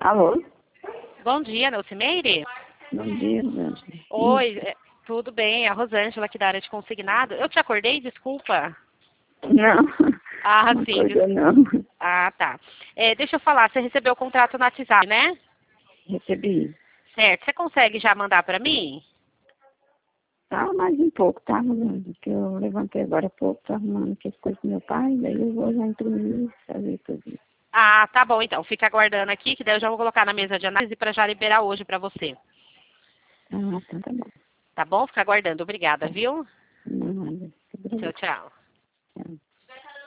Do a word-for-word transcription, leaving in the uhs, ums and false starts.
Alô? Bom dia, Neucimeire. Bom dia, Rosângela. Oi, é, tudo bem? A Rosângela aqui da área de consignado. Eu te acordei? Desculpa. Não, Ah, não sim. acordou, des- não. Ah, tá. É, deixa eu falar, você recebeu o contrato no WhatsApp, né? Recebi. Certo. Você consegue já mandar para mim? Tá, mais um pouco, tá, Rosângela? Que eu levantei agora há pouco, tô arrumando aqui as coisas do meu pai, daí eu vou já imprimir, fazer tudo isso. Ah, tá bom, então. Fica aguardando aqui, que daí eu já vou colocar na mesa de análise para já liberar hoje para você. Ah, então tá bom. Tá bom? Fica aguardando. Obrigada, viu? Não, nada. Tchau, Obrigada. tchau. Tchau.